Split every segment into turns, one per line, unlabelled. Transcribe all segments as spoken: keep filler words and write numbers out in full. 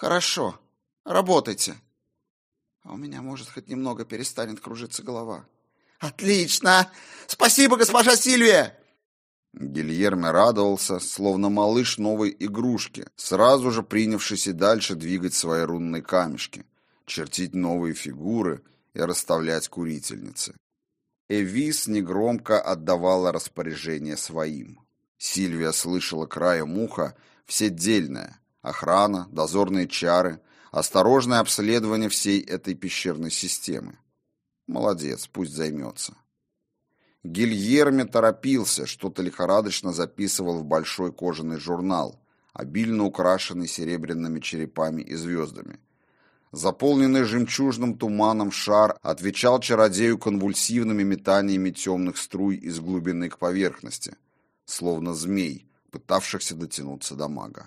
Хорошо. Работайте. А у меня, может, хоть немного перестанет кружиться голова. Отлично! Спасибо, госпожа Сильвия!
Гильерме радовался, словно малыш новой игрушки, сразу же принявшись и дальше двигать свои рунные камешки, чертить новые фигуры и расставлять курительницы. Эвис негромко отдавала распоряжение своим. Сильвия слышала краем уха все дельное: охрана, дозорные чары, осторожное обследование всей этой пещерной системы. Молодец, пусть займется. Гильерме торопился, что-то лихорадочно записывал в большой кожаный журнал, обильно украшенный серебряными черепами и звездами. Заполненный жемчужным туманом шар отвечал чародею конвульсивными метаниями темных струй из глубины к поверхности, словно змей, пытавшихся дотянуться до мага.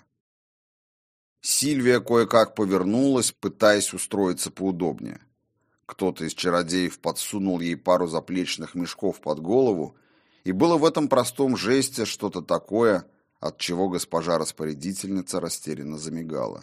Сильвия кое-как повернулась, пытаясь устроиться поудобнее. Кто-то из чародеев подсунул ей пару заплечных мешков под голову, и было в этом простом жесте что-то такое, от чего госпожа распорядительница растерянно замигала.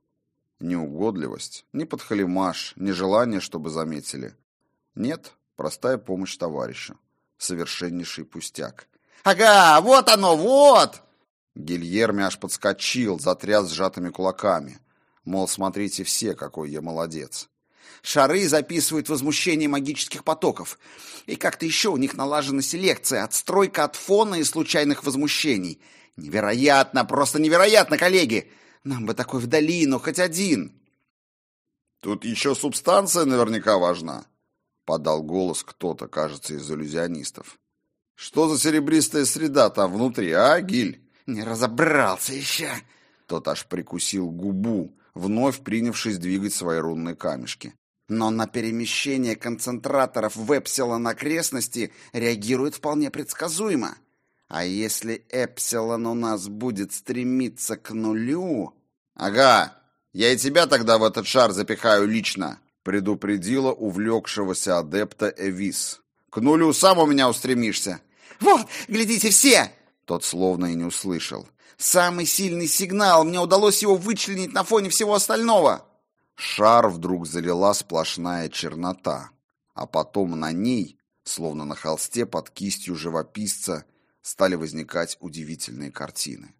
Ни угодливость, ни подхалимаш, ни желание, чтобы заметили. Нет, простая помощь товарищу. Совершеннейший пустяк.
Ага, вот оно, вот!
Гильерме аж подскочил, затряс сжатыми кулаками. Мол, смотрите все, какой я молодец.
Шары записывают возмущение магических потоков. И как-то еще у них налажена селекция, отстройка от фона и случайных возмущений. Невероятно, просто невероятно, коллеги! Нам бы такой в долину, хоть один.
Тут еще субстанция наверняка важна, подал голос кто-то, кажется, из иллюзионистов. Что за серебристая среда там внутри, а, Гиль?
Не разобрался еще.
Тот аж прикусил губу, вновь принявшись двигать свои рунные камешки.
Но на перемещение концентраторов в эпсилон окрестности реагирует вполне предсказуемо. А если эпсилон у нас будет стремиться к нулю...
Ага, я и тебя тогда в этот шар запихаю лично, предупредила увлекшегося адепта Эвис. К нулю сам у меня устремишься.
Вот, глядите все!
Тот словно и не услышал.
Самый сильный сигнал, мне удалось его вычленить на фоне всего остального.
Шар вдруг залила сплошная чернота, а потом на ней, словно на холсте под кистью живописца, стали возникать удивительные картины.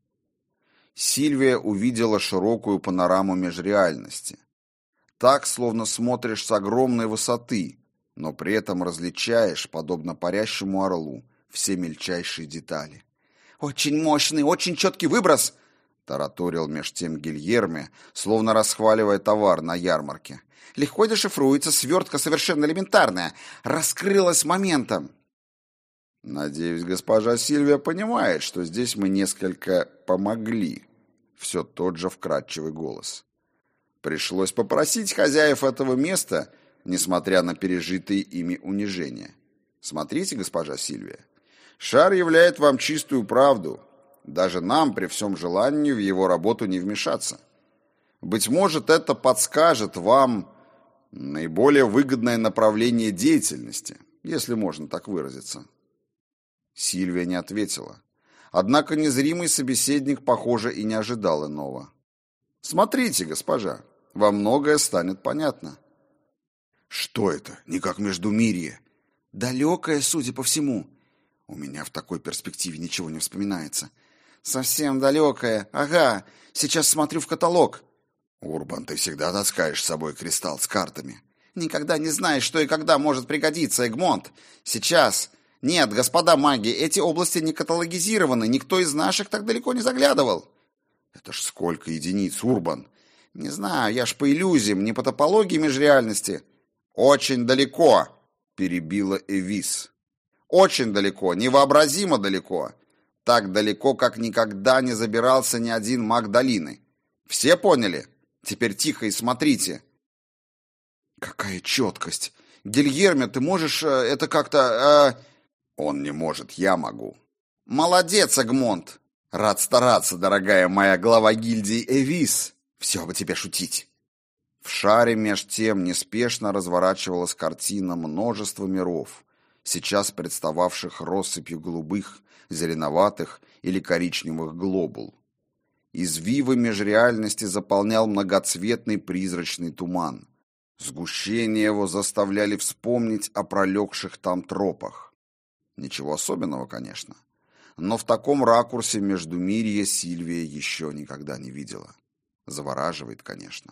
Сильвия увидела широкую панораму межреальности. Так, словно смотришь с огромной высоты, но при этом различаешь, подобно парящему орлу, все мельчайшие детали.
«Очень мощный, очень четкий выброс!»
— тараторил меж тем Гильерме, словно расхваливая товар на ярмарке.
«Легко дешифруется, свертка совершенно элементарная, раскрылась моментом».
«Надеюсь, госпожа Сильвия понимает, что здесь мы несколько помогли», — все тот же вкрадчивый голос. «Пришлось попросить хозяев этого места, несмотря на пережитые ими унижения. Смотрите, госпожа Сильвия, шар являет вам чистую правду. Даже нам при всем желании в его работу не вмешаться. Быть может, это подскажет вам наиболее выгодное направление деятельности, если можно так выразиться». Сильвия не ответила. Однако незримый собеседник, похоже, и не ожидал иного. «Смотрите, госпожа, вам многое станет понятно».
«Что это? Не как Междумирье?» «Далекое, судя по всему. У меня в такой перспективе ничего не вспоминается. Совсем далекое. Ага, сейчас смотрю в каталог».
«Урбан, ты всегда таскаешь с собой кристалл с картами».
«Никогда не знаешь, что и когда может пригодиться, Эгмонт. Сейчас. Нет, господа маги, эти области не каталогизированы, никто из наших так далеко не заглядывал».
«Это ж сколько единиц, Урбан?»
«Не знаю, я ж по иллюзиям, не по топологии межреальности».
«Очень далеко», — перебила Эвис. «Очень далеко, невообразимо далеко. Так далеко, как никогда не забирался ни один маг долины. Все поняли? Теперь тихо и смотрите».
«Какая четкость! Гильерме, ты можешь э, это как-то...» э...
«Он не может, я могу».
«Молодец, Эгмонт!
Рад стараться, дорогая моя глава гильдии Эвис.
Все бы тебе шутить».
В шаре меж тем неспешно разворачивалась картина множества миров, сейчас представавших россыпью голубых, зеленоватых или коричневых глобул. Извивы межреальности заполнял многоцветный призрачный туман. Сгущение его заставляли вспомнить о пролегших там тропах. Ничего особенного, конечно. Но в таком ракурсе междумирья Сильвия еще никогда не видела. Завораживает, конечно.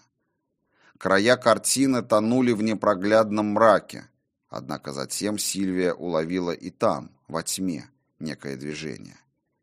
Края картины тонули в непроглядном мраке, однако затем Сильвия уловила и там, во тьме, некое движение.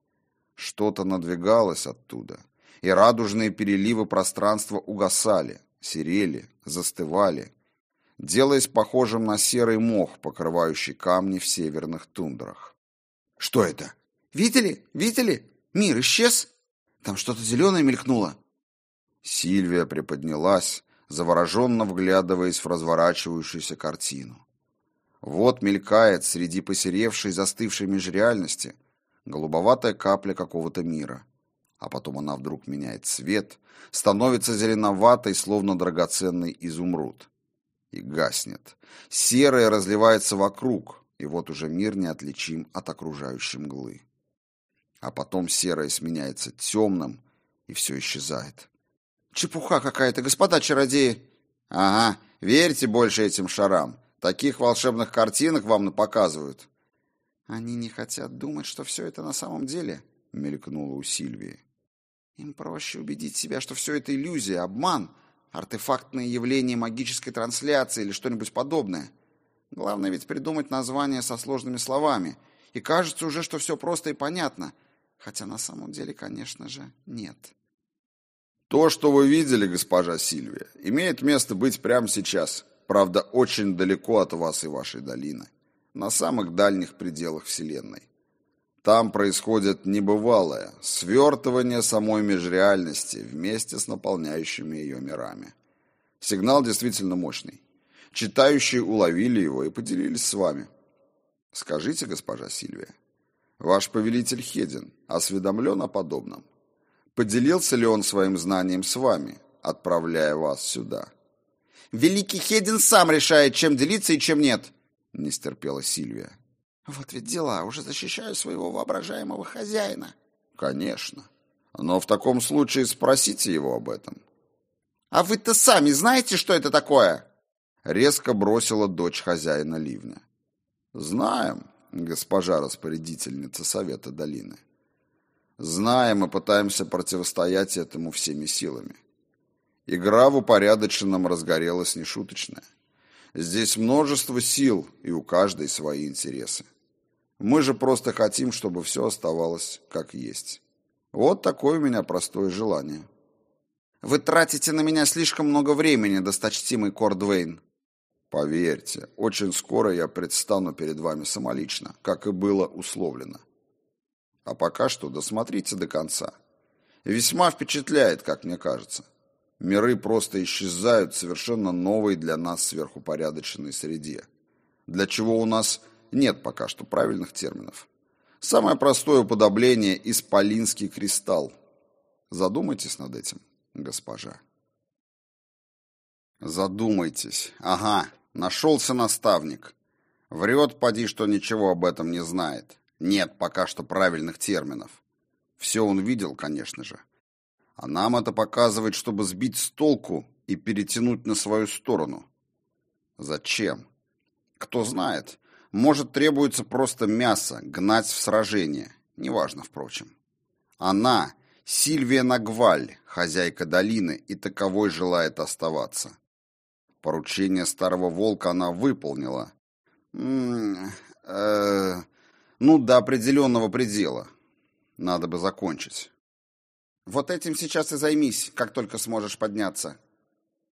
Что-то надвигалось оттуда, и радужные переливы пространства угасали, серели, застывали, делаясь похожим на серый мох, покрывающий камни в северных тундрах.
«Что это? Видели? Видели? Мир исчез? Там что-то зеленое мелькнуло».
Сильвия приподнялась, завороженно вглядываясь в разворачивающуюся картину. Вот мелькает среди посеревшей, застывшей межреальности голубоватая капля какого-то мира, а потом она вдруг меняет цвет, становится зеленоватой, словно драгоценный изумруд, и гаснет. Серое разливается вокруг, и вот уже мир неотличим от окружающей мглы. А потом серое сменяется темным, и все исчезает.
«Чепуха какая-то, господа чародеи!»
«Ага, верьте больше этим шарам. Таких волшебных картинок вам напоказывают».
«Они не хотят думать, что все это на самом деле», — мелькнуло у Сильвии. «Им проще убедить себя, что все это иллюзия, обман, артефактное явление магической трансляции или что-нибудь подобное. Главное ведь придумать название со сложными словами, и кажется уже, что все просто и понятно, хотя на самом деле, конечно же, нет».
То, что вы видели, госпожа Сильвия, имеет место быть прямо сейчас, правда, очень далеко от вас и вашей долины, на самых дальних пределах Вселенной. Там происходит небывалое свертывание самой межреальности вместе с наполняющими ее мирами. Сигнал действительно мощный. Читающие уловили его и поделились с вами. Скажите, госпожа Сильвия, ваш повелитель Хедин осведомлен о подобном? Поделился ли он своим знанием с вами, отправляя вас сюда?
«Великий Хедин сам решает, чем делиться и чем нет», —
не стерпела Сильвия.
«Вот ведь дела, уже защищаю своего воображаемого хозяина».
«Конечно. Но в таком случае спросите его об этом».
«А вы-то сами знаете, что это такое?»
Резко бросила дочь хозяина ливня. «Знаем, госпожа распорядительница Совета долины. Знаем и пытаемся противостоять этому всеми силами. Игра в упорядоченном разгорелась нешуточная. Здесь множество сил, и у каждой свои интересы. Мы же просто хотим, чтобы все оставалось как есть. Вот такое у меня простое желание».
«Вы тратите на меня слишком много времени, досточтимый Кордвейн».
«Поверьте, очень скоро я предстану перед вами самолично, как и было условлено. А пока что досмотрите до конца. Весьма впечатляет, как мне кажется. Миры просто исчезают в совершенно новой для нас сверхупорядоченной среде, для чего у нас нет пока что правильных терминов. Самое простое уподобление – исполинский кристалл. Задумайтесь над этим, госпожа». Задумайтесь. Ага, нашелся наставник. Врет, поди, что ничего об этом не знает. Нет пока что правильных терминов. Все он видел, конечно же. А нам это показывает, чтобы сбить с толку и перетянуть на свою сторону. Зачем? Кто знает. Может, требуется просто мясо, гнать в сражение. Неважно, впрочем. Она, Сильвия Нагваль, хозяйка долины, и таковой желает оставаться. Поручение старого волка она выполнила. М-м, э, ну, до определенного предела. Надо бы закончить.
«Вот этим сейчас и займись, как только сможешь подняться.